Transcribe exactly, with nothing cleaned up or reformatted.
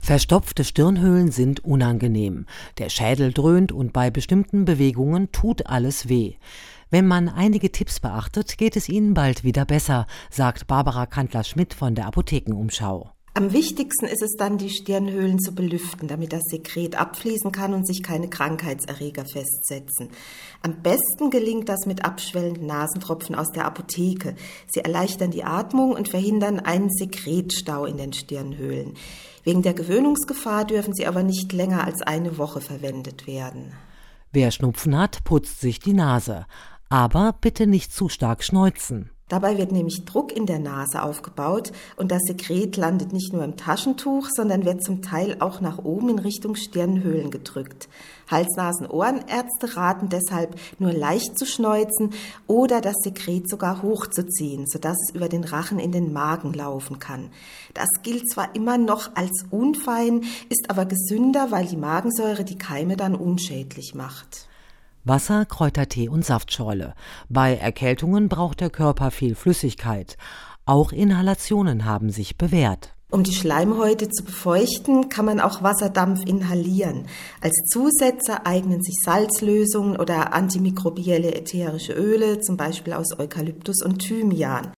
Verstopfte Stirnhöhlen sind unangenehm. Der Schädel dröhnt und bei bestimmten Bewegungen tut alles weh. Wenn man einige Tipps beachtet, geht es Ihnen bald wieder besser, sagt Barbara Kantler-Schmidt von der Apothekenumschau. Am wichtigsten ist es dann, die Stirnhöhlen zu belüften, damit das Sekret abfließen kann und sich keine Krankheitserreger festsetzen. Am besten gelingt das mit abschwellenden Nasentropfen aus der Apotheke. Sie erleichtern die Atmung und verhindern einen Sekretstau in den Stirnhöhlen. Wegen der Gewöhnungsgefahr dürfen sie aber nicht länger als eine Woche verwendet werden. Wer Schnupfen hat, putzt sich die Nase. Aber bitte nicht zu stark schneuzen. Dabei wird nämlich Druck in der Nase aufgebaut und das Sekret landet nicht nur im Taschentuch, sondern wird zum Teil auch nach oben in Richtung Stirnhöhlen gedrückt. Hals-Nasen-Ohrenärzte raten deshalb, nur leicht zu schneuzen oder das Sekret sogar hochzuziehen, sodass es über den Rachen in den Magen laufen kann. Das gilt zwar immer noch als unfein, ist aber gesünder, weil die Magensäure die Keime dann unschädlich macht. Wasser, Kräutertee und Saftschorle. Bei Erkältungen braucht der Körper viel Flüssigkeit. Auch Inhalationen haben sich bewährt. Um die Schleimhäute zu befeuchten, kann man auch Wasserdampf inhalieren. Als Zusätze eignen sich Salzlösungen oder antimikrobielle ätherische Öle, zum Beispiel aus Eukalyptus und Thymian.